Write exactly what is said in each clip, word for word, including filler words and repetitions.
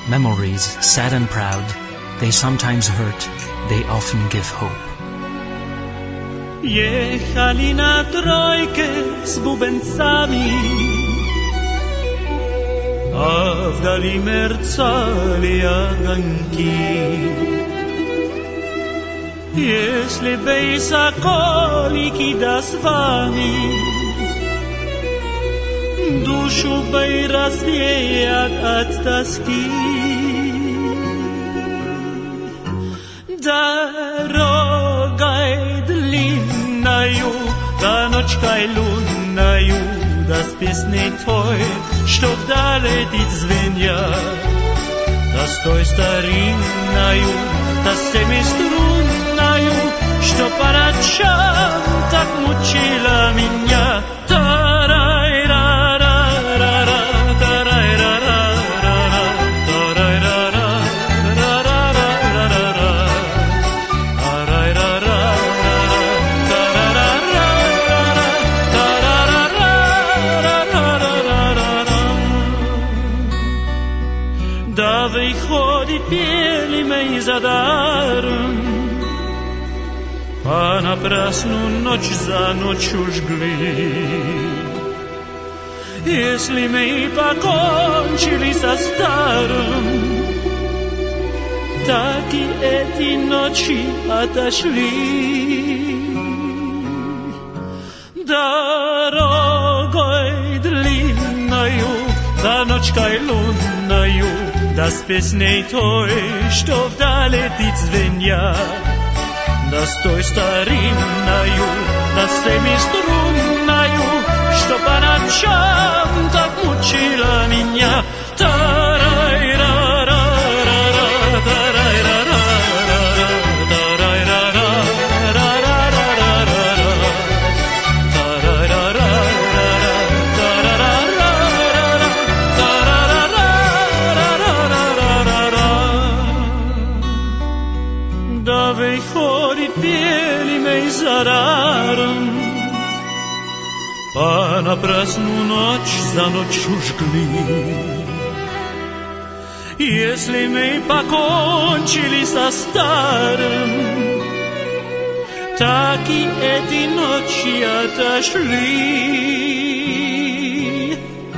Memories, sad and proud, they sometimes hurt, they often give hope. Jechali na trojkę z bubencami, a w dali mercali aganki. Jeśli bej sokoliki da z wami, duszu bej rozwiejat od toski. Дорогой длинною, да ночкой лунною, да с песней той, что вдаль летит звенья, да с той старинною, да с теми струнною, что по ночам так мучила меня. Тарай-ра-ра-ра-ра, тарай-ра-ра. Пели мои за даром, понапрасну ночь за ночью жгли. Если мы покончили со старым, так и эти ночи отошли. Дорогой длинною, да ночкой лунною, да с песней той, что вдаль летит звенья, да с той старинною, да с теми струнною, что по ночам так мучила меня. Тарай-ра-ра-ра-ра, тарай-ра-ра-ра, понапрасну ночь за ночью жгли. Если мы покончили со старым, так и эти ночи отошли.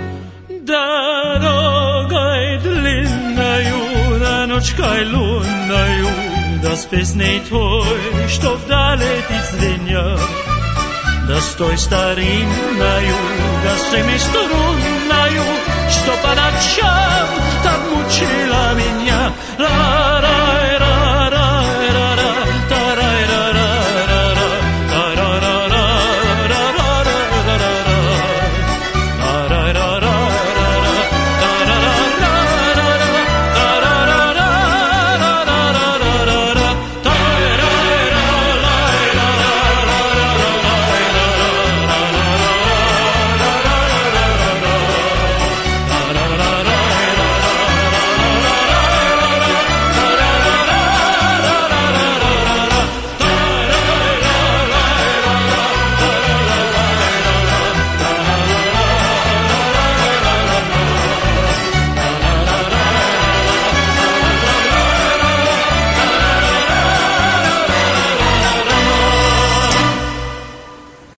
Дорогой длинною, да ночкой лунною, да с песней той, что вдаль летит звенья, да с той старинною, да с теми струнною, что по ночам